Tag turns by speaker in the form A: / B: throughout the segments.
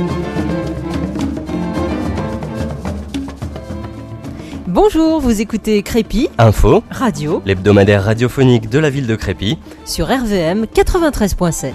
A: Bonjour, vous écoutez Crépy
B: Info,
A: Radio,
B: l'hebdomadaire radiophonique de la ville de Crépy,
A: sur RVM 93.7.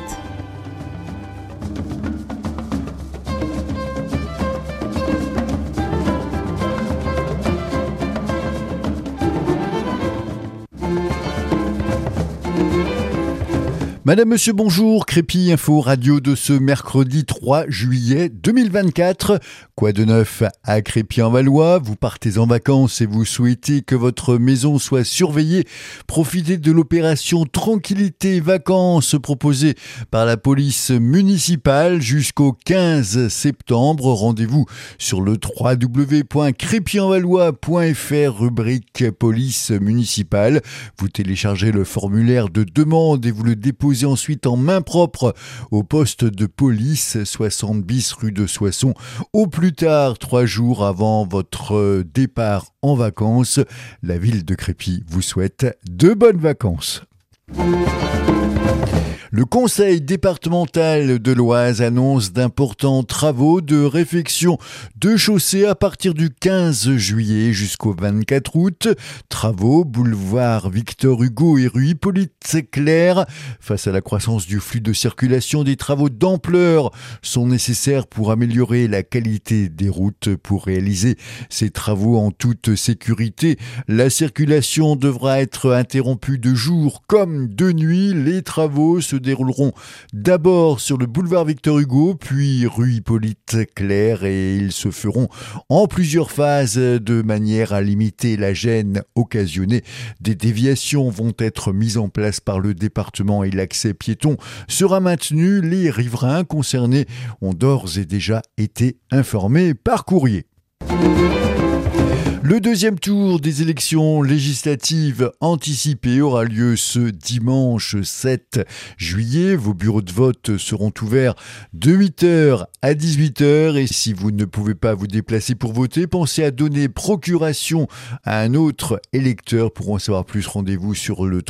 C: Madame, Monsieur, bonjour, Crépy Info Radio de ce mercredi 3 juillet 2024. Quoi de neuf à Crépy-en-Valois? Vous partez en vacances et vous souhaitez que votre maison soit surveillée. Profitez de l'opération Tranquillité Vacances proposée par la police municipale jusqu'au 15 septembre. Rendez-vous sur le www.crépyenvalois.fr, rubrique police municipale. Vous téléchargez le formulaire de demande et vous le déposez ensuite en main propre au poste de police 60 bis rue de Soissons, au plus tard 3 jours avant votre départ en vacances. La ville de Crépy vous souhaite de bonnes vacances. Le conseil départemental de l'Oise annonce d'importants travaux de réfection de chaussées à partir du 15 juillet jusqu'au 24 août. Travaux boulevard Victor Hugo et rue Hippolyte-Clerc. Face à la croissance du flux de circulation, des travaux d'ampleur sont nécessaires pour améliorer la qualité des routes. Pour réaliser ces travaux en toute sécurité, la circulation devra être interrompue de jour comme de nuit. Les travaux se dérouleront d'abord sur le boulevard Victor Hugo, puis rue Hippolyte-Clerc, et ils se feront en plusieurs phases de manière à limiter la gêne occasionnée. Des déviations vont être mises en place par le département et l'accès piéton sera maintenu. Les riverains concernés ont d'ores et déjà été informés par courrier. Le deuxième tour des élections législatives anticipées aura lieu ce dimanche 7 juillet. Vos bureaux de vote seront ouverts de 8h à 18h et si vous ne pouvez pas vous déplacer pour voter, pensez à donner procuration à un autre électeur. Pour en savoir plus, rendez-vous sur le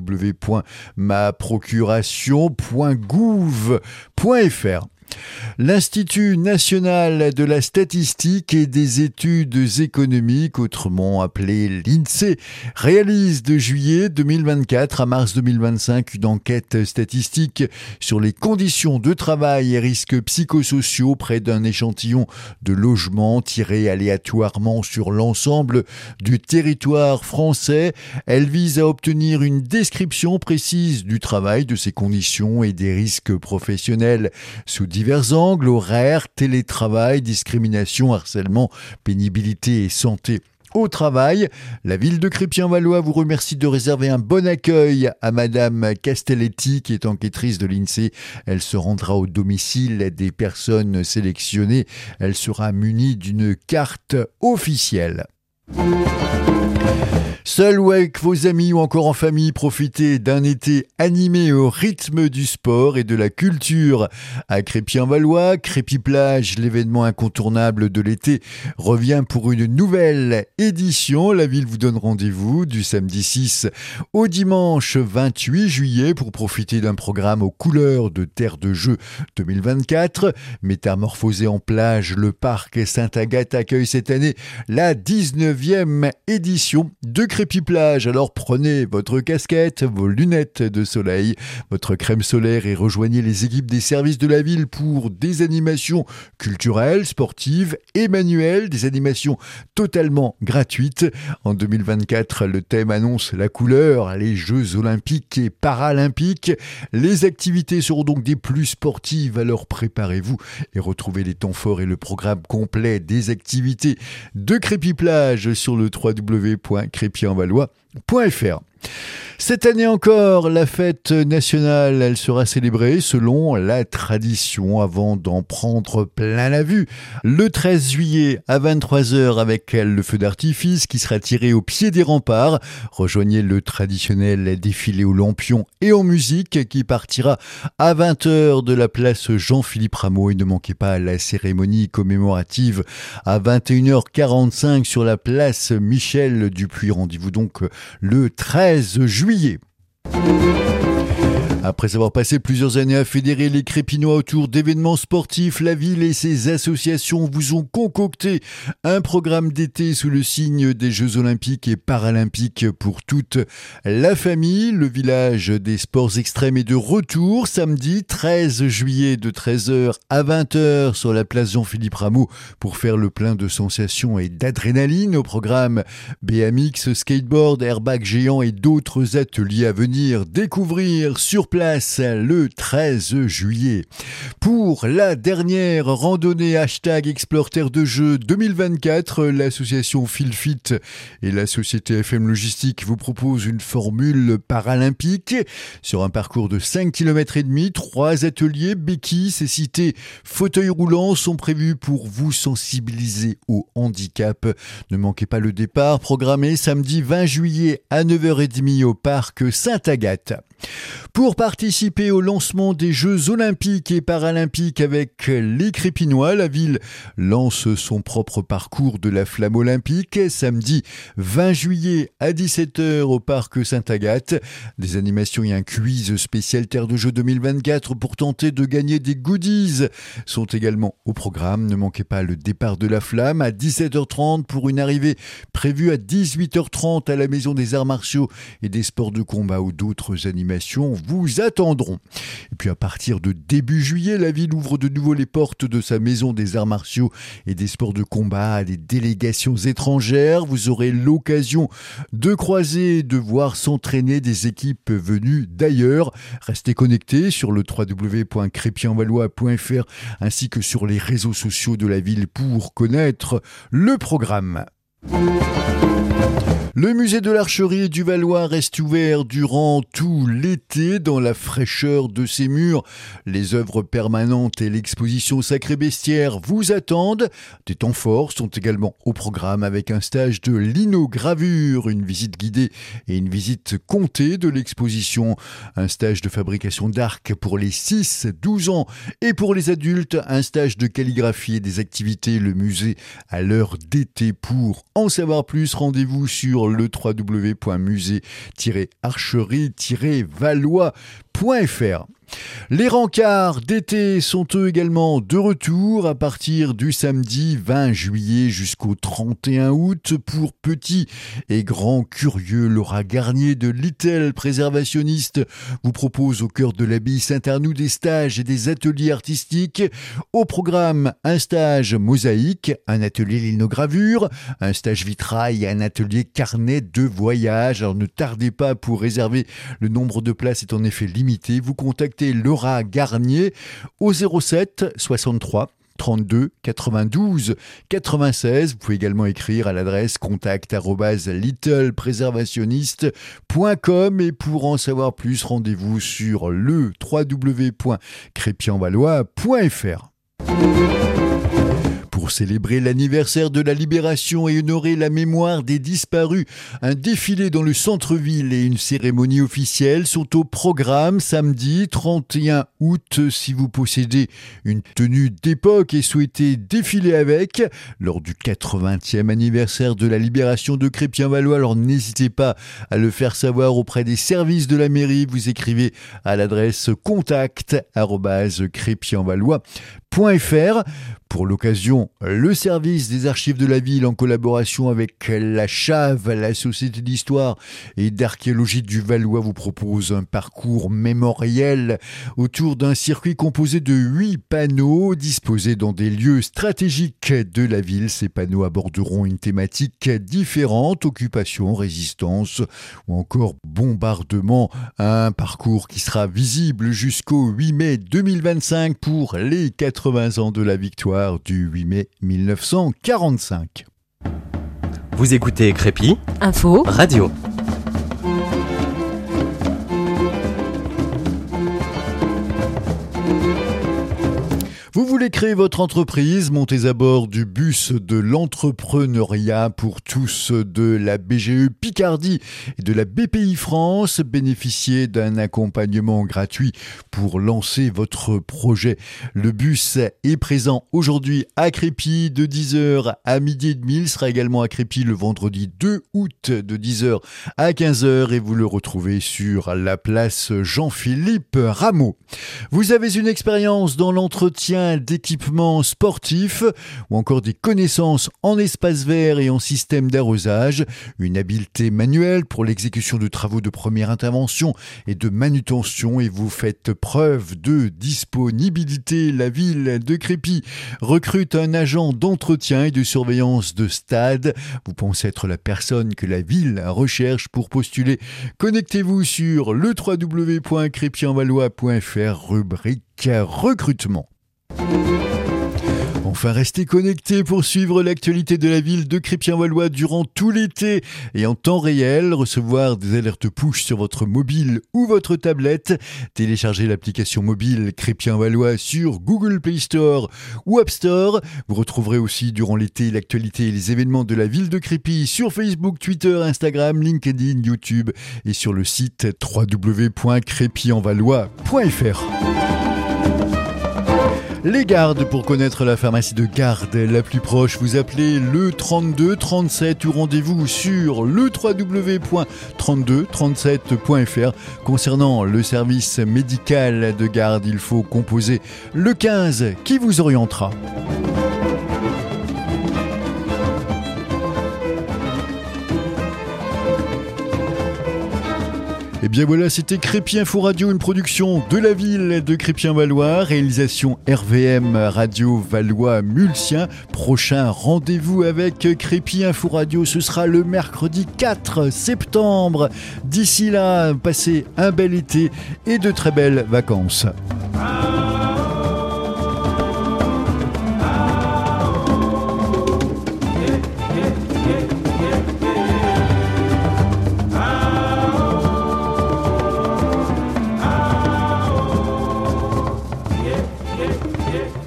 C: www.maprocuration.gouv.fr. L'Institut national de la statistique et des études économiques, autrement appelé l'INSEE, réalise de juillet 2024 à mars 2025 une enquête statistique sur les conditions de travail et risques psychosociaux près d'un échantillon de logements tirés aléatoirement sur l'ensemble du territoire français. Elle vise à obtenir une description précise du travail, de ses conditions et des risques professionnels sous divers angles: horaires, télétravail, discrimination, harcèlement, pénibilité et santé au travail. La ville de Crépy-en-Valois vous remercie de réserver un bon accueil à Madame Castelletti, qui est enquêtrice de l'INSEE. Elle se rendra au domicile des personnes sélectionnées. Elle sera munie d'une carte officielle. Seul ou avec vos amis ou encore en famille, profitez d'un été animé au rythme du sport et de la culture. À Crépy-en-Valois, Crépy-Plage, l'événement incontournable de l'été, revient pour une nouvelle édition. La ville vous donne rendez-vous du samedi 6 au dimanche 28 juillet pour profiter d'un programme aux couleurs de Terre de Jeux 2024. Métamorphosé en plage, le parc Sainte-Agathe accueille cette année la 19e édition de Crépy-Plage. Alors prenez votre casquette, vos lunettes de soleil, votre crème solaire et rejoignez les équipes des services de la ville pour des animations culturelles, sportives et manuelles, des animations totalement gratuites. En 2024, le thème annonce la couleur, les Jeux olympiques et paralympiques. Les activités seront donc des plus sportives, alors préparez-vous et retrouvez les temps forts et le programme complet des activités de Crépy-Plage sur le www.crépyenvalois.fr. Cette année encore, la fête nationale, elle sera célébrée selon la tradition avant d'en prendre plein la vue. Le 13 juillet à 23h avec le feu d'artifice qui sera tiré au pied des remparts. Rejoignez le traditionnel défilé aux lampions et en musique qui partira à 20h de la place Jean-Philippe Rameau. Et ne manquez pas la cérémonie commémorative à 21h45 sur la place Michel Dupuis. Rendez-vous donc le 13 juillet. Après avoir passé plusieurs années à fédérer les Crépinois autour d'événements sportifs, la ville et ses associations vous ont concocté un programme d'été sous le signe des Jeux Olympiques et Paralympiques pour toute la famille. Le village des sports extrêmes est de retour samedi 13 juillet de 13h à 20h sur la place Jean-Philippe Rameau pour faire le plein de sensations et d'adrénaline. Au programme BMX, skateboard, airbag géant et d'autres ateliers à venir découvrir sur place le 13 juillet. Pour la dernière randonnée #Explore Terre de Jeux 2024, l'association Filfit et la société FM Logistique vous proposent une formule paralympique. Sur un parcours de 5 km et demi, 3 ateliers, béquilles, cécité, fauteuil roulant sont prévus pour vous sensibiliser au handicap. Ne manquez pas le départ programmé samedi 20 juillet à 9h30 au parc Sainte-Agathe. Pour participer au lancement des Jeux Olympiques et Paralympiques avec les Crépinois, la ville lance son propre parcours de la flamme olympique samedi 20 juillet à 17h au parc Sainte-Agathe. Des animations et un quiz spécial Terre de Jeux 2024 pour tenter de gagner des goodies sont également au programme. Ne manquez pas le départ de la flamme à 17h30 pour une arrivée prévue à 18h30 à la Maison des Arts Martiaux et des Sports de Combat ou d'autres animations vous attendront. Et puis à partir de début juillet, la ville ouvre de nouveau les portes de sa Maison des Arts Martiaux et des Sports de Combat à des délégations étrangères. Vous aurez l'occasion de croiser et de voir s'entraîner des équipes venues d'ailleurs. Restez connectés sur le www.crépienvallois.fr ainsi que sur les réseaux sociaux de la ville pour connaître le programme. Le musée de l'Archerie du Valois reste ouvert durant tout l'été dans la fraîcheur de ses murs. Les œuvres permanentes et l'exposition Sacré Bestiaire vous attendent. Des temps forts sont également au programme avec un stage de linogravure, une visite guidée et une visite comptée de l'exposition. Un stage de fabrication d'arcs pour les 6-12 ans et pour les adultes, un stage de calligraphie et des activités. Le musée à l'heure d'été. Pour en savoir plus, rendez-vous sur le www.musée-archerie-valois.fr. Les rencarts d'été sont eux également de retour à partir du samedi 20 juillet jusqu'au 31 août. Pour petits et grands curieux, Laura Garnier de Little Préservationniste vous propose au cœur de l'abbaye Saint-Arnoux des stages et des ateliers artistiques. Au programme, un stage mosaïque, un atelier linogravure, un stage vitrail et un atelier carnet de voyage. Alors ne tardez pas pour réserver, le nombre de places est en effet limité. Vous contactez Laura Garnier au 07 63 32 92 96. Vous pouvez également écrire à l'adresse contact@littlepréservationniste.com et pour en savoir plus, rendez-vous sur le www.crépienvallois.fr. Pour célébrer l'anniversaire de la Libération et honorer la mémoire des disparus, un défilé dans le centre-ville et une cérémonie officielle sont au programme samedi 31 août. Si vous possédez une tenue d'époque et souhaitez défiler avec, lors du 80e anniversaire de la Libération de Crépien-Valois, alors n'hésitez pas à le faire savoir auprès des services de la mairie. Vous écrivez à l'adresse contact@crépienvallois.fr. Pour l'occasion, le service des archives de la ville, en collaboration avec la Chave, la Société d'histoire et d'archéologie du Valois, vous propose un parcours mémoriel autour d'un circuit composé de 8 panneaux disposés dans des lieux stratégiques de la ville. Ces panneaux aborderont une thématique différente: occupation, résistance ou encore bombardement. Un parcours qui sera visible jusqu'au 8 mai 2025 pour les 80 ans de la victoire du 8 mai 1945.
B: Vous écoutez Crépi,
A: Info,
B: Radio.
C: Vous voulez créer votre entreprise, montez à bord du bus de l'entrepreneuriat pour tous de la BGE Picardie et de la BPI France. Bénéficiez d'un accompagnement gratuit pour lancer votre projet. Le bus est présent aujourd'hui à Crépy de 10h à midi et demi. Il sera également à Crépy le vendredi 2 août de 10h à 15h et vous le retrouvez sur la place Jean-Philippe Rameau. Vous avez une expérience dans l'entretien d'équipements sportifs ou encore des connaissances en espace vert et en système d'arrosage, une habileté manuelle pour l'exécution de travaux de première intervention et de manutention et vous faites preuve de disponibilité. La ville de Crépy recrute un agent d'entretien et de surveillance de stade. Vous pensez être la personne que la ville recherche pour postuler. Connectez-vous sur le www.crépyenvalois.fr rubrique recrutement. Enfin, restez connectés pour suivre l'actualité de la ville de Crépy-en-Valois durant tout l'été et en temps réel, recevoir des alertes push sur votre mobile ou votre tablette. Téléchargez l'application mobile Crépy-en-Valois sur Google Play Store ou App Store. Vous retrouverez aussi durant l'été l'actualité et les événements de la ville de Crépy sur Facebook, Twitter, Instagram, LinkedIn, YouTube et sur le site www.crépyenvalois.fr. Les Gardes, pour connaître la pharmacie de Garde la plus proche, vous appelez le 32 37 ou rendez-vous sur le www.3237.fr. Concernant le service médical de Garde, il faut composer le 15 qui vous orientera. Et bien voilà, c'était Crépy Info Radio, une production de la ville de Crépy-en-Valois, réalisation RVM Radio Valois-Mulsien. Prochain rendez-vous avec Crépy Info Radio, ce sera le mercredi 4 septembre. D'ici là, passez un bel été et de très belles vacances.
D: Yeah.